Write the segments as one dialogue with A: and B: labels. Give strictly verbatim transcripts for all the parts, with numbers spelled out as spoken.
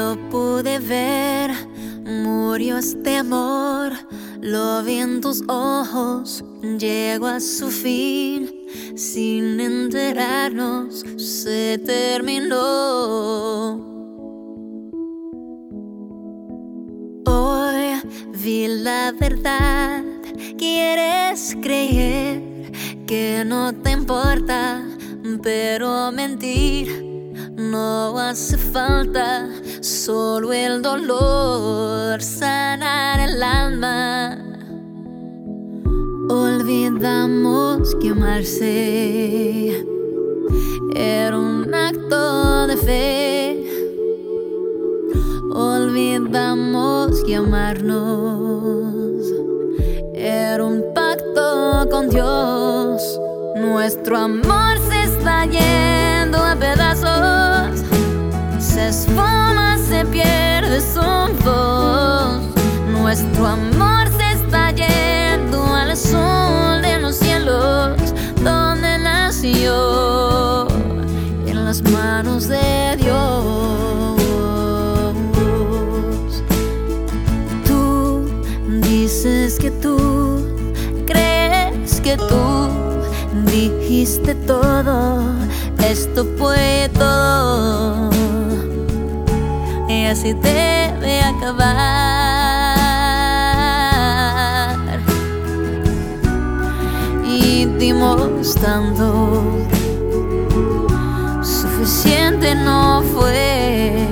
A: lo pude ver, murió este amor. Lo vi en tus ojos, llegó a su fin. Sin enterarnos, se terminó. Hoy vi la verdad. Quieres creer que no te importa, pero mentir no hace falta. Solo el dolor, sanar el alma. Olvidamos que amarse era un acto de fe. Olvidamos que amarnos era un pacto con Dios. Nuestro amor se está yendo a pedazos, se esfuma, se pierde su voz. Nuestro amor se está yendo al azul de los cielos, donde nació, en las manos de Dios. Tú dices que tú crees que tú dijiste todo, esto fue todo, y así debe acabar. Y dimos tanto, suficiente no fue.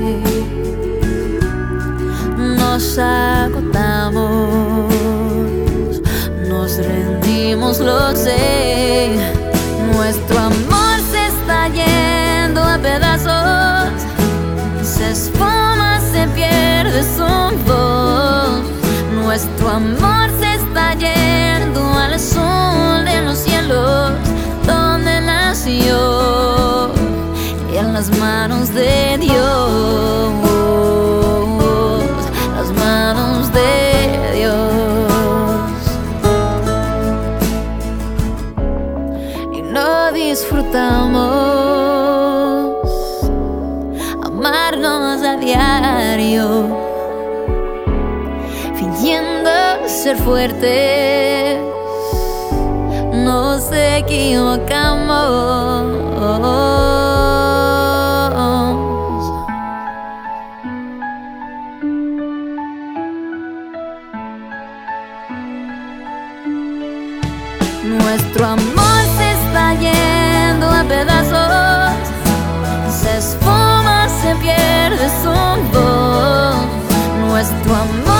A: Nos agotamos, nos rendimos, lo sé. Nuestro amor se está yendo a pedazos, se esfuma, se pierde su voz. Nuestro amor se está yendo al azul de los cielos, donde nació, en las manos de Dios, las manos de Dios. Y no disfrutamos amarnos a diario, fingiendo ser fuertes, nos equivocamos. Nuestro amor se está yendo a pedazos, se esfuma, se pierde su voz. Nuestro amor